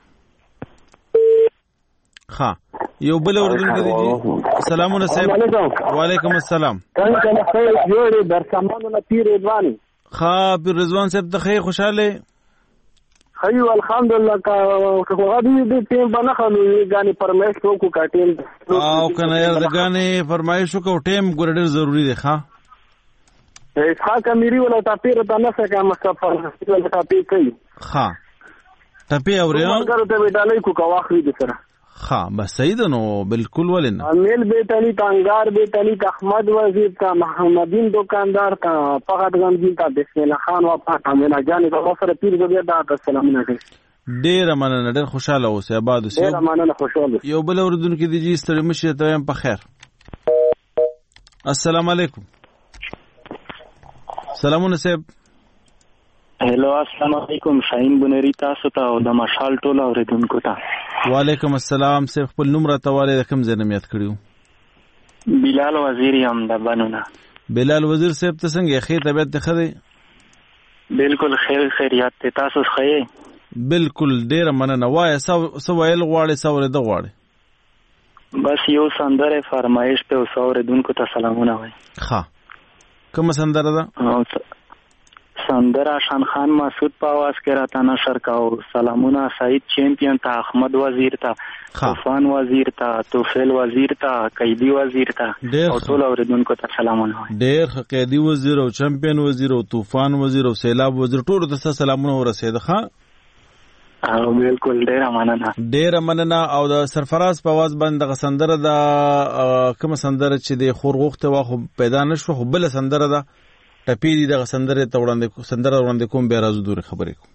ها یو بل اوریدونکو دی. السلام علیکم. وعلیکم السلام. څنګه خیر جوړې در سامانو نه پیر رضوان. ها پیر رضوان صاحب ته خیر خوشاله. خیر الحمدلله کا غوډي دې ټیم باندې خلو غاني فرمایش کو کا ټیم او کنه یار د غاني فرمایش کو ټیم ګورډر ضروری دی. ها اسحاق امیری ولا تاپیر د نسه کا مسافر ولا تاپیر کوي. ها تاپیر اوریا ورګرو ته وډالې کو کا واخلي دي سره. ها بس صحیح ده نو بالکل ولنه امیل بیٹانی تا انگار بیٹانی تا احمد وزیر تا محمدین دکاندار تا فقط غمگین تا بسم الله خان و پاتا مینا جانی تا وصر پیر زبیر دا السلام علیکم. ډیر مننه ډیر خوشاله اوسې آباد اوسې. ډیر مننه خوشاله. یو بل اوردونکو دی جی ستړي مشه ته هم په خیر. السلام علیکم. سلامونه صاحب. هلو السلام علیکم. شاهین بنری تاسو ته او د مشال ټول اوریدونکو ته. وعلیکم السلام صاحب. خپل نوم راته والي د کوم ځای نه یاد کړیو؟ بلال وزیر یم د بنونه. بلال وزیر صاحب ته څنګه ښه طبیعت ته خدي؟ بالکل خیر خیریت ته تاسو ښه؟ بالکل ډیر مننه. وای سو ویل غواړي سوره د غواړي. بس یو سندره فرمایش ته اوریدونکو ته سلامونه وای. ها کوم سندره ده؟ سندره شان خان مسعود په आवाज کې راته نشر کاو. سلامونه سعید چمپیون ته، احمد وزیر ته، طوفان وزیر ته، توفیل وزیر ته، قیدی وزیر ته او ټول اوریدونکو ته سلامونه. ډیر قیدی وزیر او چمپیون وزیر او طوفان وزیر او سیلاب وزیر ټول ته سلامونه ورسېده. ښه بالکل ډیر مننه. او د سرفراز په आवाज باندې د سندره د کوم سندره چې د خورغوخته واخو پیدا نشو خو بل سندره ده ټپی دي د سندره ته وړاندې کوم بیا راځو دوره خبرې کوم.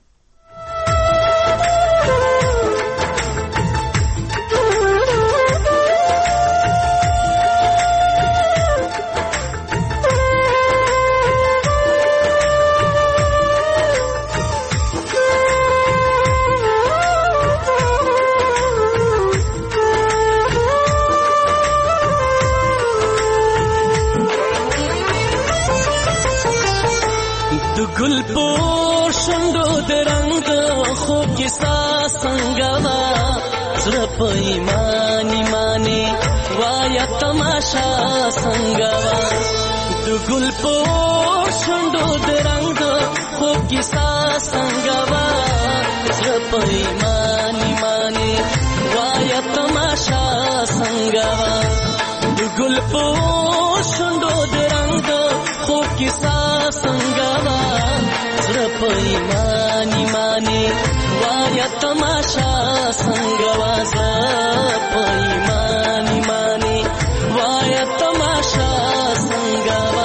گل پوشندو درنگ خوب کسا سنگوا سرپ ایمانی مانی وایا تماشا سنگوا دو گل پوشندو درنگ خوب کسا سنگوا سرپ ایمانی مانی وایا تماشا سنگوا دو گل پوشندو درنگ خوب کسا سنگوا سرپ ایمانی مانی وایا تماشا سنگوا سرپ ایمانی مانی وایا تماشا سنگوا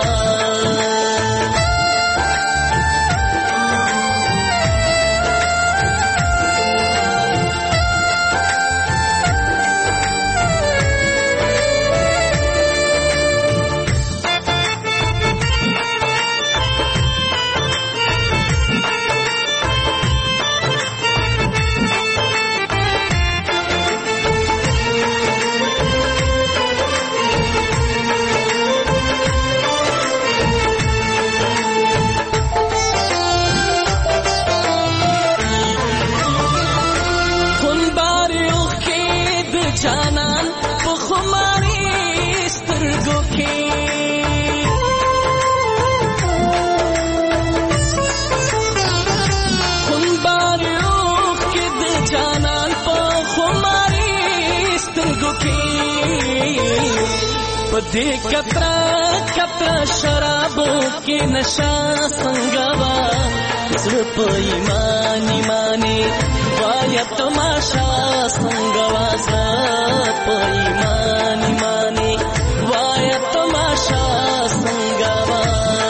दे कतरा कतरा शराबों के नशा संगवा सृप ईमानी मानी वाया तमाशा संगवा सृप ईमानी मानी वाया तमाशा संगवा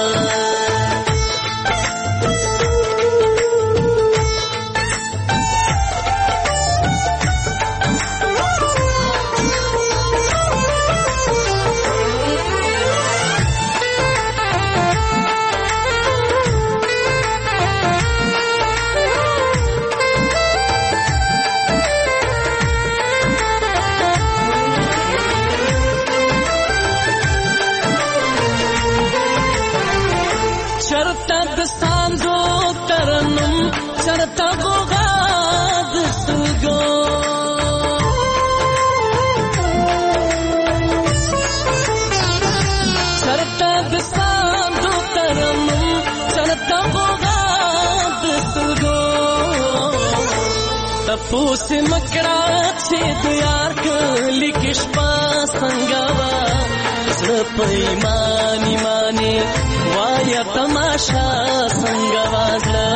پوس مکڑا سے دیار کلی کشپا سنگوا سرپ ایمانی مانی وایا تماشا سنگوا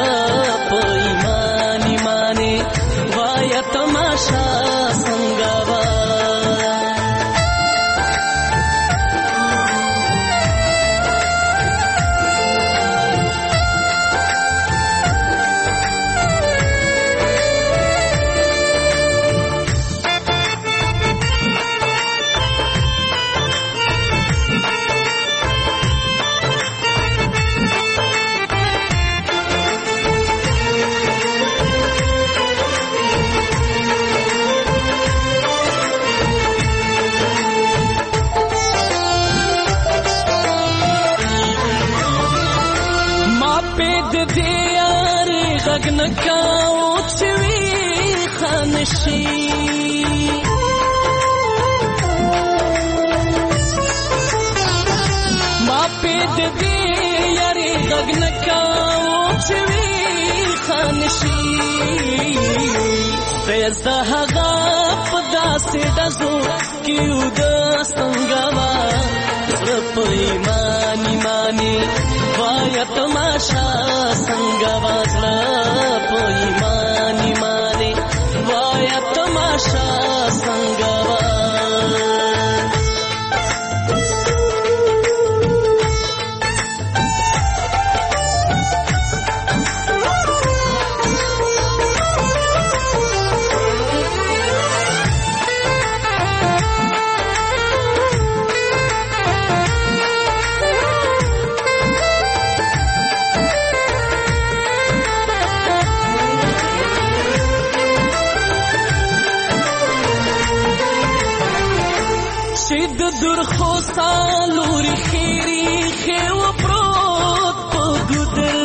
سرپ ایمانی مانی وایا تماشا سنگوا نشي ما پید دی یاری غږ نکاو چې وی خانشي فیض هغه په داسې ډزو کې د څنګه وا زړه په ایمان ایماني وای تماشا څنګه وا زړه په ایمان ایماني وای تماشا څنګه وا درخو سالوري خيري خيو پروت په ګدل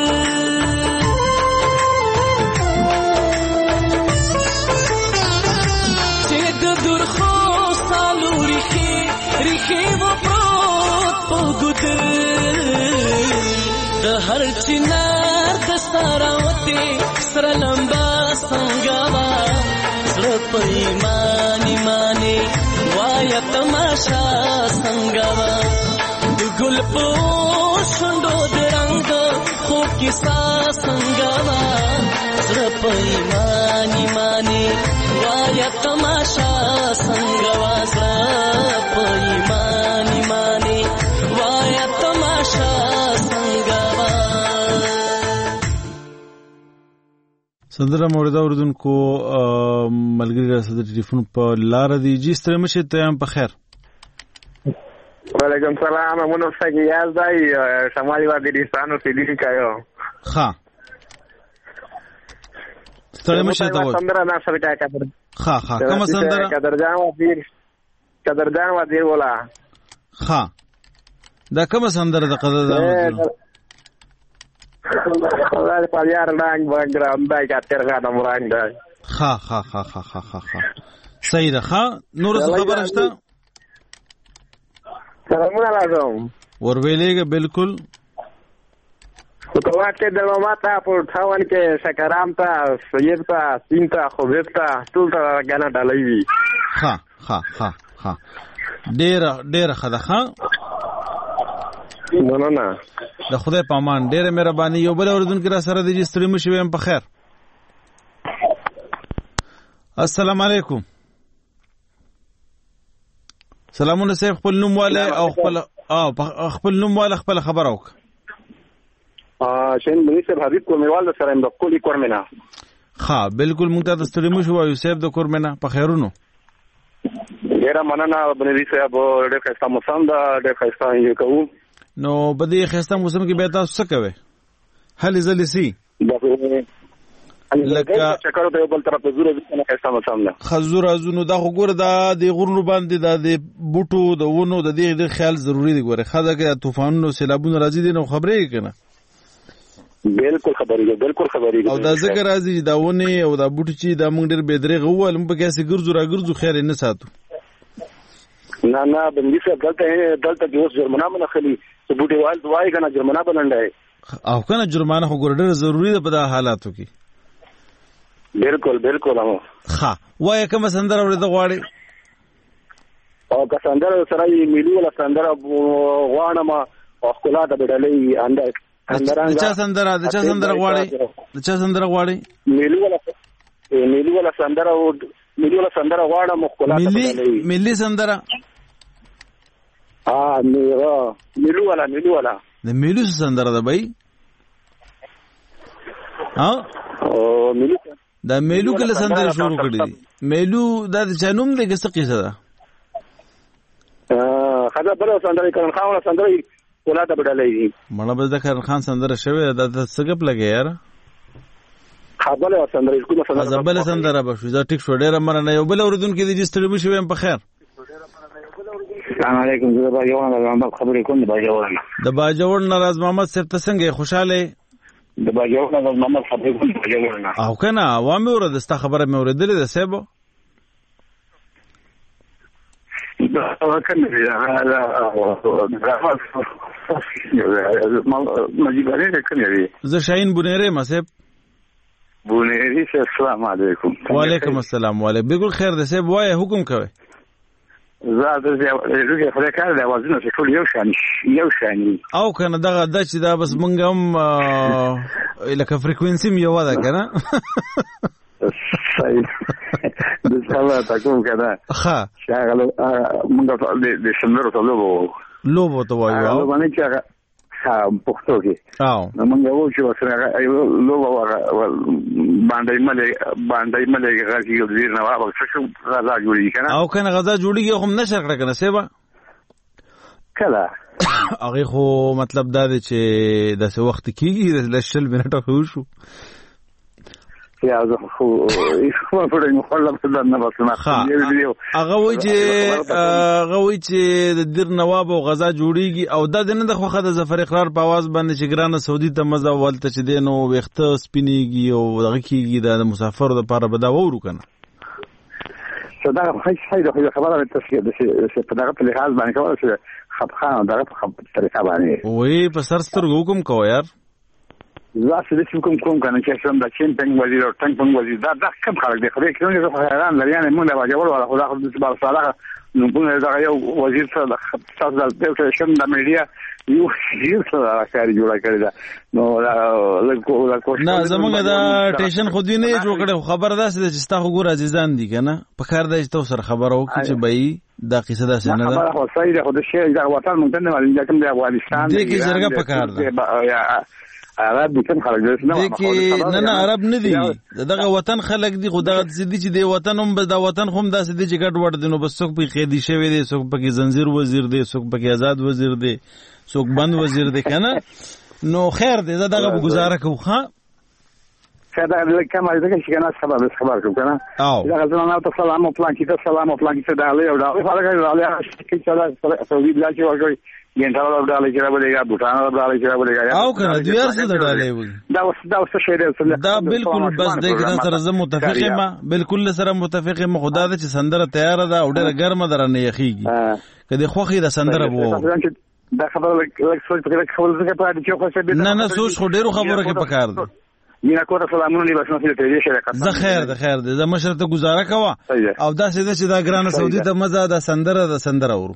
چې د درخو سالوري خيري خيو پروت په ګدل د هر چنار د ستراوته سره لمبا څنګه وا زړه په ایمان ایمانه وای تماشا څنګه وا د ګل په شونډو د رنگ خو کیسه څنګه وا زړه په ایمان ایمانه وای تماشا څنګه وا زړه په ایمان ایمانه وای تماشا څنګه وا سندره موردا اردوونکو ملګری را سره ټلیفون په لار دی جی ستړي مشه ته هم په خیر وعلیکم سلام امونو څنګه یاز دای شمالي وادیستان او سیدی کایو ها ستړي مشه ته سندره نه سویتا کړه ها کوم سندره قدردان وزیر ولا ها دا کوم سندره د قدردان وزیر خدای په یار ډنګ باګراوند دای کاتر غاډه مران دای ها صحیح ده ها نور څه خبر شته سلامونه لازم ورویلېګه بالکل تو واکه د ماته په ټاون کې شکرام ته سید ته سین ته خوبت ته ټول ته غانا ډالۍ وی ها ډېر خدای نه د خدای په امان ډېره مهرباني یو بل اوردونکو را سره د ستړي مشي ويم په خیر السلام علیکم سلامونه سیف خپل نوم والے او خپل نوم والے خپل خبر اوک شین منیسب حبیب کومیوال سره د کولی کورمنا ها بالکل مونږ ته د ستړي مشي وایو سیف د کورمنا په خیرونو ډېر مننه بنوي صاحب ډېر ښه موسم دا ډېر ښه یې کوو نو بده خسته موسم کې به تاسو څه کوئ هل زلسی لکه چکر ته بل طرف زوره نه خسته موسم نه خزور ازونو دا وګوره دا د غرونو باندې دا د بوټو د ونو د دې خیال ضروری دی ګوره خاطر کې طوفانونو سیلابونو راځي دي نو خبرې کنه بالکل خبرې او دا ذکر راځي دا ونه او دا بوټي چې دا مونږ ډېر به درې غوول مونږ په کیسه ګرځو خیر نه ساتو نه بندي صاحب دلته د اوس جرمانه منخلي چې بوټي وال دوای کنه جرمانه بلندای او کنه جرمانه خو ګورډر ضروری ده په دا حالاتو کې بالکل امو ها وای کوم سندره ورته غواړي او که سندره سره ملي ولا سندره غواړم او خلاصه بدلې انده د چا سندره غواړي ملي ولا سندره غواړم او خلاصه بدلې ملي سندره ملي ولا د ملي سندره ده بھائی ها او ملي دا میلو کله سندره شروع کړی دي میلو دا چانوم دې څه قصه ده خدا بل سندره کړه خان سندره ولاده بدلې مړه به ذکر خان سندره شوی دا څنګه پلګي یار خبره سندره کومه سندره بل سندره به شو دا ټیک شو ډېر مرنه یو بل اوردونکو دې جستړي مشو هم په خیر السلام علیکم زه به یو نه محمد خبرې کوم د باجوړ ناراض محمد صاحب ته څنګه خوشاله د باجوړ ناراض محمد خبرې کوم او کنه عوامي ورته خبره مې اوریدلې ده سیبو کنه مجیبانه کنه زه شاهین بونیری مسیب بونیری سے السلام علیکم. وعلیکم السلام. وعلیکم بالکل خیر ده سیب وای حکم کوي. زه د دې خپل کار د اوازونو څخه ټول یو شانی او کنه دغه د چې دا بس مونږ هم لکه فریکوئنسي مې یو ده کنه صحیح د څه تاسو کنه ها شغله مونږ د سندرو ته لوبو ته وایو او باندې چې پښتو کې او مونږ وو چې وسره لوبو باندې ملي غږی یو ډیر نه واه څه غزا جوړی کنه او کنه غزا جوړیږي خو نشر کړه کنه سیبا کله هغه خو مطلب دا دی چې داسې وخت کېږي د 10 منټه خو شو یا زه خو په دې مخالف ده نه بسنه هغه وی چې د دیر نواب او غزا جوړیږي او دا نه د خوخه د ظفر اقرار په आवाज باندې چې ګرانه سعودي ته مزه ولته چې دینو وخته سپینیږي او دغه کېږي د مسافر لپاره به دا وورو کنه صدا خو خبره تصفیه د څه په دغه په لحاظ باندې کوله چې خپخانه دغه په طریقه باندې وی په سرستر حکم کو یار زاسه د کوم کنه چې څنګه د چمپنګ وزیر او ټنګ وزیر دا کم خلک دی خو کې څنګه خو حیران لري یعنی موږ دا واجب ولا خدا خو د بار صالح نو په دا یو وزیر سره د خپل د شم د میډیا یو هیڅ سره کاری جوړ کړی دا نو لا نه زمونږ دا ټیشن خو دی نه جوړ کړي خبر ده چې ستا خو ګور عزیزان دي کنه په کار دی چې تاسو سره خبر او چې بای دا قصه ده څنګه ده خبره خو صحیح ده خو د شی د وطن مونږ نه ولې کوم د افغانستان دي کې جرګه په کار ده عرب دي کوم خلک دي نه عرب نه دي دغه وطن خلک دي خدای دې چې د وطن هم د وطن هم داسې دي چې ګډ وډ دي نو بس څوک په قیدی شوی دي څوک په زنجیر وزیر دي څوک په آزاد وزیر دي څوک بند وزیر دي کنه نو خیر دې دغه گزاره کو ها دا لکه ما دغه شي کنه خبر کوم کنه دا غزنه نو ته سلام او پلان کې ته سلام او پلان کې ته دا له او دا خلک راځي چې سعودي بلا چې ورګي ګنټاله ډالې چې راوړيږي بوتانه ډالې چې راوړيږي او کنه دوی ارڅ ډالې وي دا اوس شی دی دا بالکل بس دغه سره زه متفق یم بالکل سره متفق یم خدا دې چې سندره تیار ده او ډېر ګرمه درنه یخیږي کله خوخي د سندره وو دا خبره لکه سوچ په کې خبره څنګه پاتې چې خو څه نه سوچ خو ډېر خبره کې پکار ده مینا کوته سلامونه دی بس نو ته دې شرکت زه خیر ده زه مشرته گزاره کوه او دا چې دا ګرانه سعودي ته مزه د سندره ورو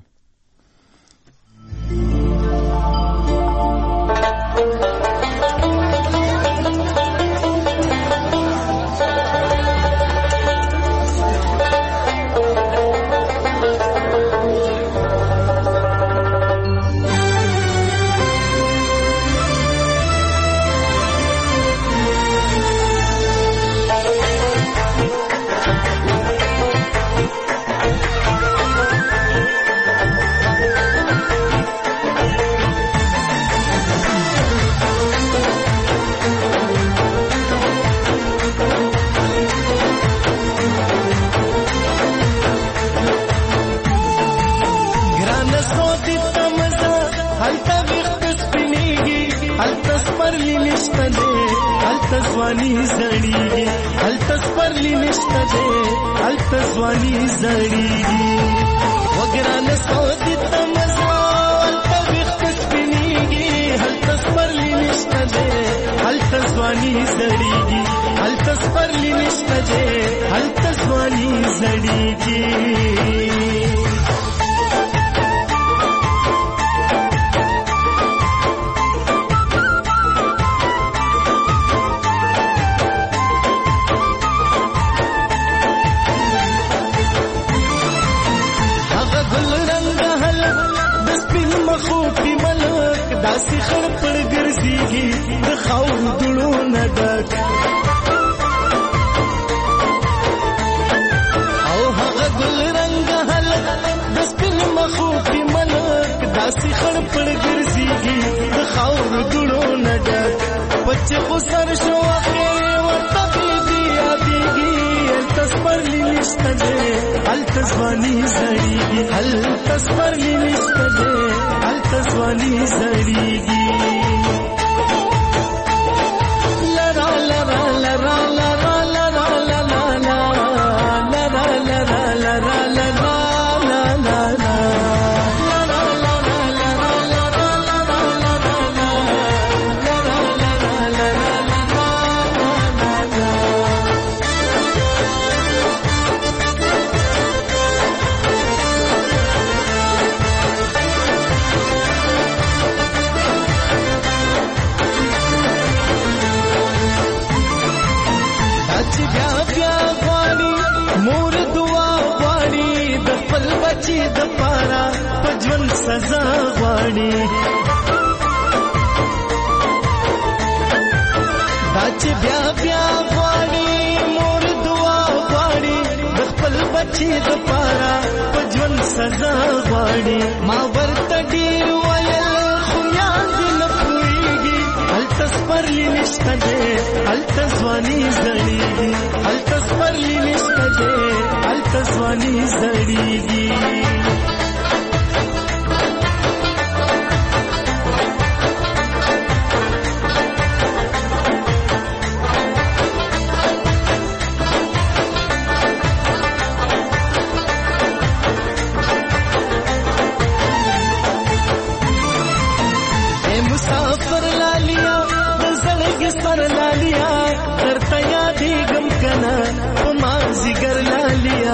التزوانی زړیږي التسپرلی نشته ده التزوانی زړیږي وګران سعودي تمزا التوخت سپینیږي التسپرلی نشته ده التزوانی زړیږي التسپرلی نشته ده التزوانی زړیږي داسې خړ پړ ګرځيږي د خاور دړو نه ډک او هغه ګل رنگ هلک د سپین مخو په ملک داسې خړ پړ ګرځيږي د خاور دړو نه ډک بچ خو سر شو اخر ورته بي ياديږي التسپرلی نشته ده التزوانی زړیږي التسپرلی نشته ده التزوانی زړیږي لرا لرا لرا لرا لرا لرا لرا لرا لرا لرا لرا سزا غواړي دا چې بیا بیا غواړي مور دعا غواړي د خپل بچي د پاره په ژوند سزا غواړي ما ورته ډیر ویل خو یاد نه پوهېږي هلته سپرلي نشته دی هلته ځواني زړېږي هلته سپرلي نشته دی هلته ځواني زړېږي سر لالیا درته یادېږم کنه په مازدیګر لالیا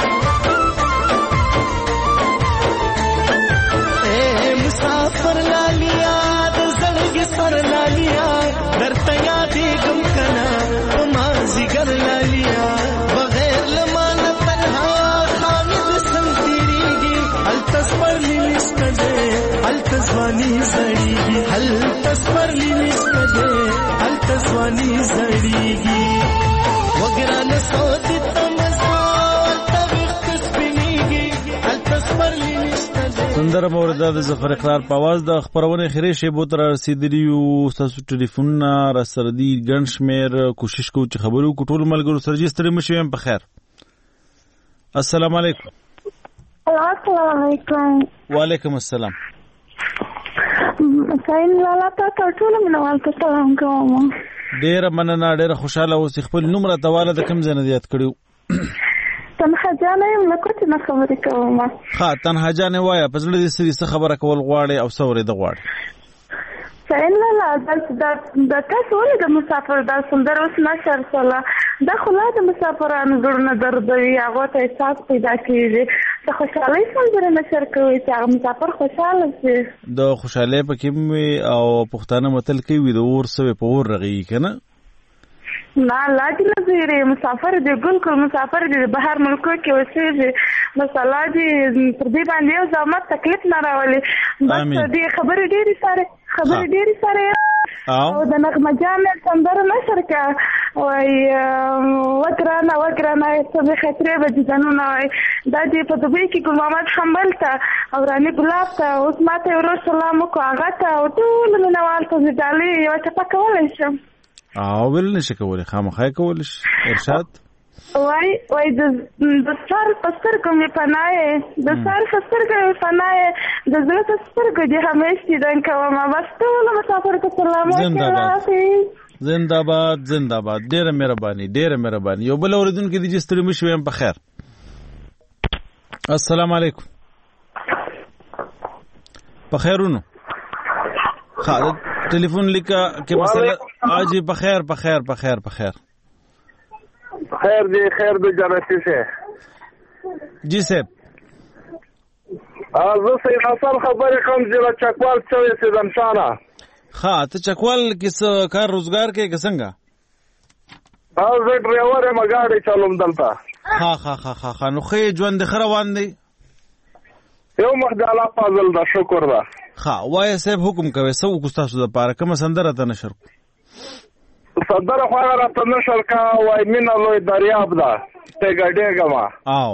مسافر لالیا د زړګي سر لالیا درته یادېږم کنه په مازدیګر لالیا بغیر له مانه تنها خامې د سم تېرېږي هلته سپرلي نشته دی هلته ځواني زړېږي هلته سپرلي نشته دی هلته ځواني زړېږي وګرانه سوچ ته مزه هلته ویښته سپینېږي هلته سپرلي نشته دی. سندره مورده د ظفر اقرار په اواز د خپرونې خیرې شیبو ته رارسېدلي یو. ستاسو ټلیفونونه راسره دي ګڼ شمېر. کوشش کوو چې خبرې وکړو ټولو ملګرو سره. جې ستړي مه شئ، یم په خیر. السلام علیکم. السلام علیکم. وعلیکم السلام. ساين لالا ته ټول منوال ته سلام کوم. ډیره مننه، ډیره خوشاله اوسې. خپل نوم راته واله د کوم ځای نه یاد کړیو؟ تنها جانه یم له کوټې نه خبرې کوم. ښه تنها جانه وایه، په زړه دې څه خبره کول غواړې او څه اورېده غواړې؟ ساين لالا د تاسو ولې د مسافر دا سندره اوس نشر شوله؟ دا خو لا د مسافرانو زړونه دردوي، هغو ته احساس پیدا کېږي. د خوشحالۍ سندره نشر کوي چې هغه مسافر خوشحاله شي. د خوشحالۍ پکې وي او پښتانه متل کوي د اور سوی په اور رغېږي که نه؟ نه لا دې نه زیری مسافر دې ګل کړ، مسافر دې بهر ملکو کې اوسېږي، بس الله دې پر دې باندې یو زحمت تکلیف نه راولي. بس دې خبرې ډېرې سارې او د نغمه جان سندره نشر کا وای وګرانه څه خطرې به ځانونه وای دا دې په دوبۍ کې ګل محمد حنبل ته او رانی ګلاب ته اوس ماته ورو سلام کو هغه ته او ټول منوال ته ځالې یو څه پکولای شم. او ول نشي کولای، خامخا کولای شي. ارشاد وای د سر پستر کوم پناه د سر پستر کوم پناه د زړه پستر کو دې همیشه دن کوم. بس ټول مسافر ته سلام وکړم. زنده‌باد. ډېره مهرباني. یو بل اوریدونکو دې ستړي مشو، یم په خیر. السلام علیکم. په خیرونو. ښه ټلیفون لیکه کې مسله اجي په خیر. خیر دې جنتی شه. جی صاحب زه سید حسن خبرې کوم چې چکوال څوې سیدم شانه. ښه ته چکوال کې څه کار روزګار کې که څنګه؟ زه ډرایور یم، ګاډی چلوم دلته. ښه نو ښه ژوند دې ښه روان دی؟ یو مخ د الله فضل ده، شکر ده. ښه وایه صاحب حکم کوئ، څه وکړو ستاسو دپاره؟ کومه سندره ته نشر کړو؟ سندره خو هغه راته نشر کا وای مینه لوی دریاب ده ټیګه ډېګمه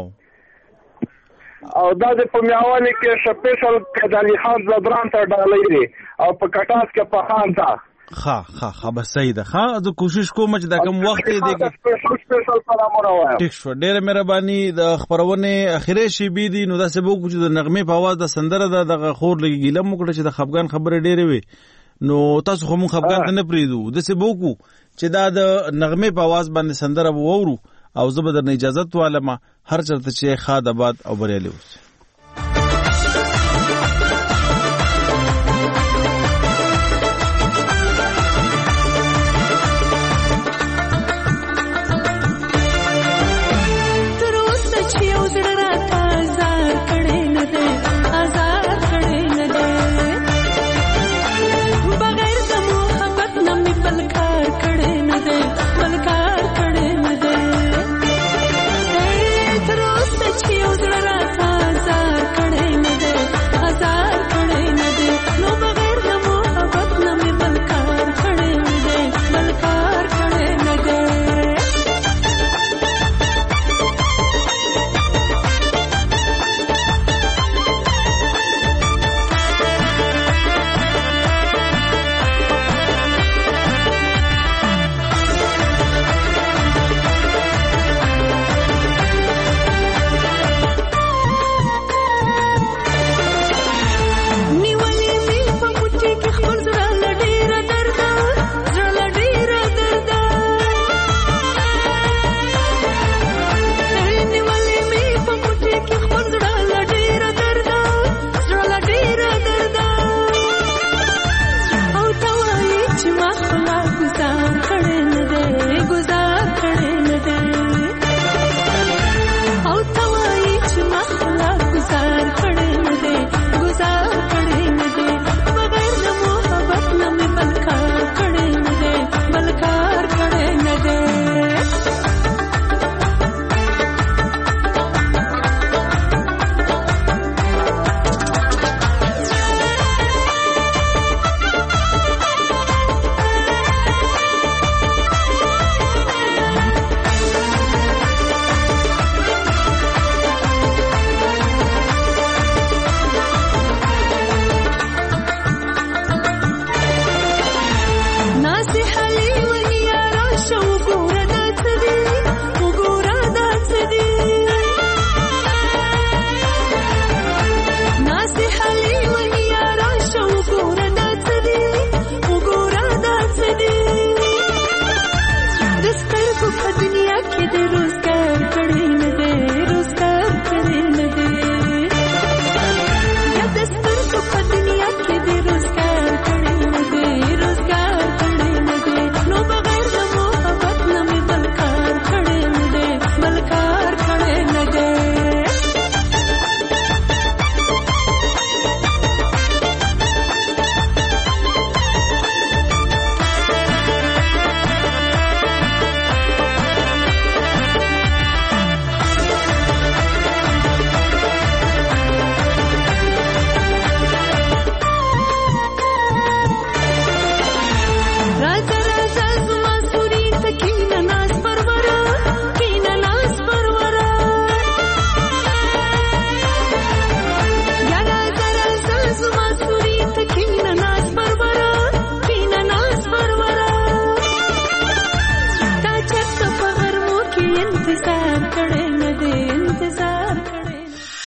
او دا د په میاوالي کې سپیشل کدالي خان زدران ته ډالۍ دي او په کټاس کې په خان ته. ښه بس صحیح ده. ښه زه کوشش کوم چې دا کوم وخت دی سپیشل سلامونه وایم. ټیک شو، ډېره مهرباني. د خپرونې اخري شیبې دي نو داسې به وکړو چې د نغمې په اواز د سندره ده دغه خور لږ ګیله مو کړه چې د خفګان خبرې ډېرې وي، نو تاسو خو مونږ خفګان ته نه پرېږدو. داسې به وکړو چې دا د نغمې په اواز باندې سندره به واورو او زه به درنه اجازت والمه. هر چېرته چې ښاد آباد او بریالي اوسئ.